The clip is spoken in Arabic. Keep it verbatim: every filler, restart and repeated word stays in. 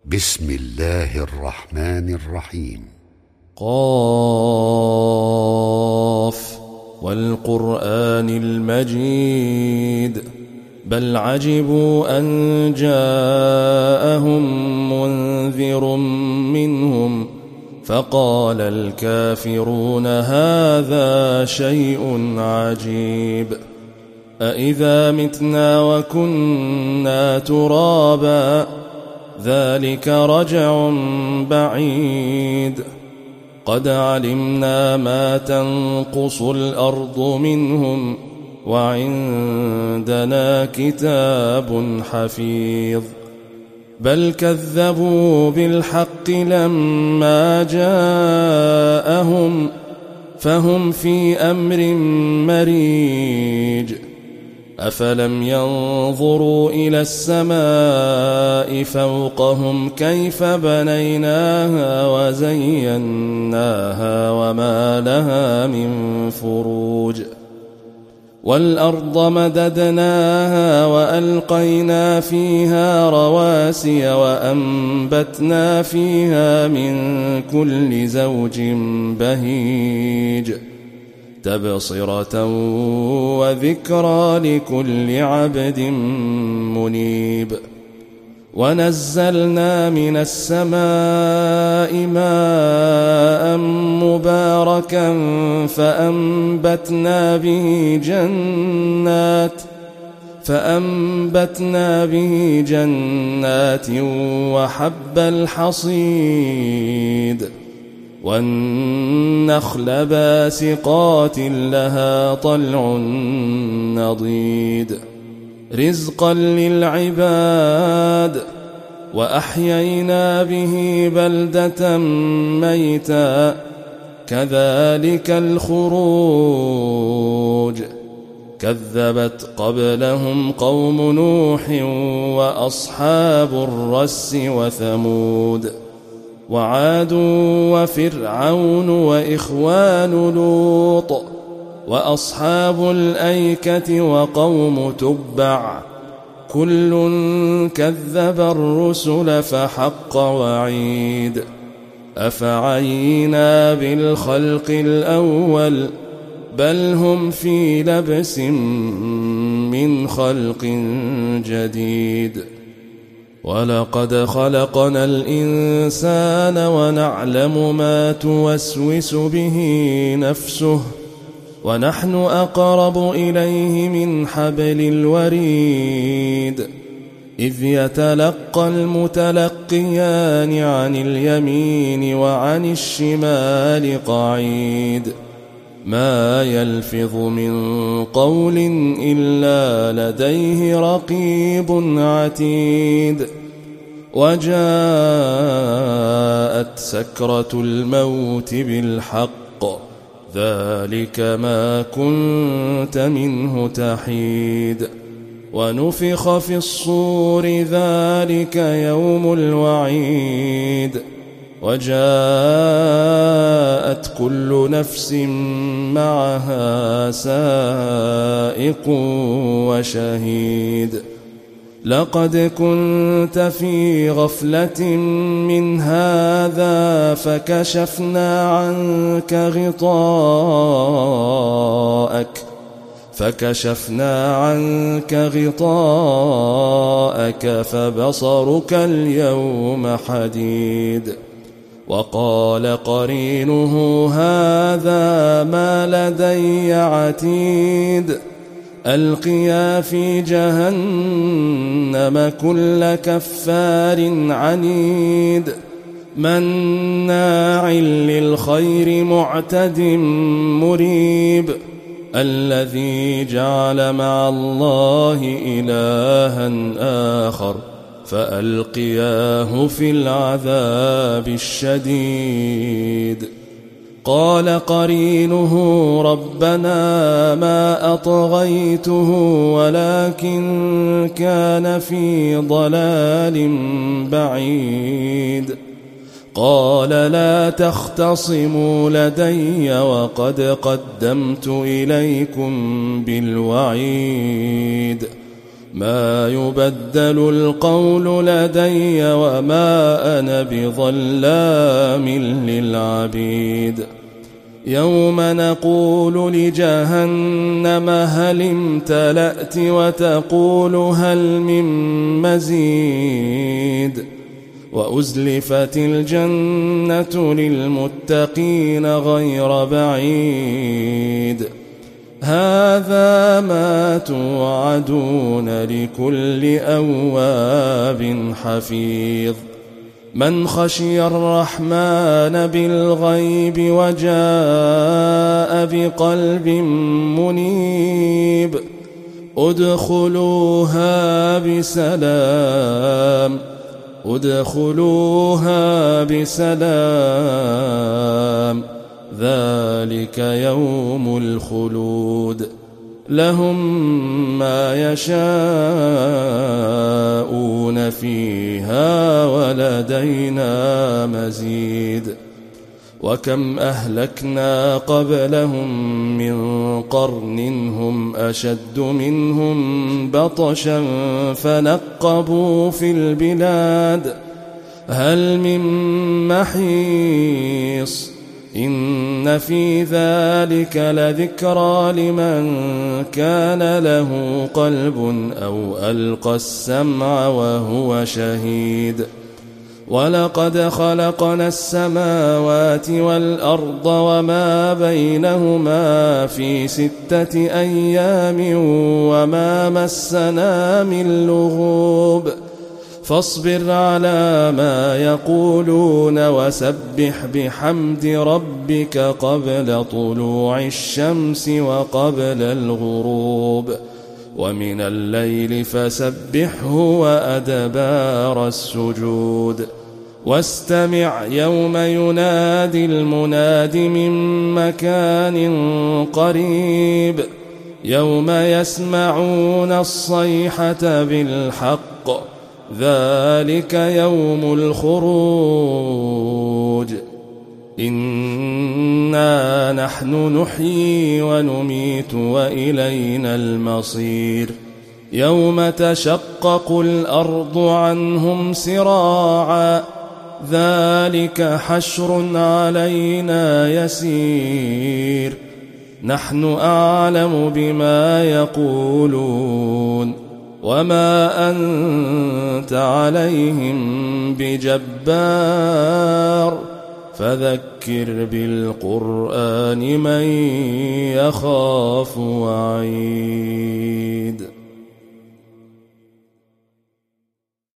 بسم الله الرحمن الرحيم. قاف والقرآن المجيد بل عجبوا أن جاءهم منذر منهم فقال الكافرون هذا شيء عجيب أإذا متنا وكنا ترابا ذلك رجع بعيد قد علمنا ما تنقص الأرض منهم وعندنا كتاب حفيظ بل كذبوا بالحق لما جاءهم فهم في أمر مريج أفلم ينظروا إلى السماء فوقهم كيف بنيناها وزيناها وما لها من فروج والأرض مددناها وألقينا فيها رواسي وأنبتنا فيها من كل زوج بهيج تبصرة وذكرى لكل عبد منيب ونزلنا من السماء ماء مباركا فأنبتنا به جنات فأنبتنا به جنات وحب الحصيد والنخل باسقات لها طلع نضيد رزقا للعباد وأحيينا به بلدة ميتا كذلك الخروج كذبت قبلهم قوم نوح وأصحاب الرس وثمود وعاد وفرعون وإخوان لوط وأصحاب الأيكة وقوم تبع كل كذب الرسل فحق وعيد أفعينا بالخلق الأول بل هم في لبس من خلق جديد ولقد خلقنا الإنسان ونعلم ما توسوس به نفسه ونحن أقرب إليه من حبل الوريد إذ يتلقى المتلقيان عن اليمين وعن الشمال قعيد ما يلفظ من قول إلا لديه رقيب عتيد وجاءت سكرة الموت بالحق ذلك ما كنت منه تحيد ونفخ في الصور ذلك يوم الوعيد وجاءت كل نفس معها سائق وشهيد لقد كنت في غفلة من هذا فكشفنا عنك غطاءك فكشفنا عنك غطاءك فبصرك اليوم حديد وقال قرينه هذا ما لدي عتيد ألقيا في جهنم كل كفار عنيد مناع للخير معتد مريب الذي جعل مع الله إلها آخر فألقياه في العذاب الشديد قال قرينه ربنا ما أطغيته ولكن كان في ضلال بعيد قال لا تختصموا لدي وقد قدمت إليكم بالوعيد ما يبدل القول لدي وما أنا بظلام للعبيد يوم نقول لجهنم هل امتلأت وتقول هل من مزيد وأزلفت الجنة للمتقين غير بعيد هذا ما توعدون لكل أواب حفيظ من خشي الرحمن بالغيب وجاء بقلب منيب ادخلوها بسلام ادخلوها بسلام ذلك يوم الخلود لهم ما يشاءون فيها ولدينا مزيد وكم أهلكنا قبلهم من قرن هم أشد منهم بطشا فنقبوا في البلاد هل من محيص إن في ذلك لذكرى لمن كان له قلب أو ألقى السمع وهو شهيد ولقد خلقنا السماوات والأرض وما بينهما في ستة أيام وما مسنا من لغوب فاصبر على ما يقولون وسبح بحمد ربك قبل طلوع الشمس وقبل الغروب ومن الليل فسبحه وأدبار السجود واستمع يوم ينادي المناد من مكان قريب يوم يسمعون الصيحة بالحق ذلك يوم الخروج إنا نحن نحيي ونميت وإلينا المصير يوم تشقق الأرض عنهم سراعا ذلك حشر علينا يسير نحن أعلم بما يقولون وما أنت عليهم بجبار فذكر بالقرآن من يخاف وعيد